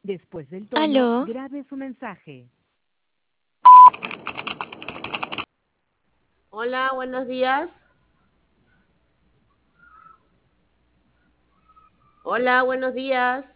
Después del tono, Aló, grabe su mensaje. Hola, buenos días. Hola, buenos días.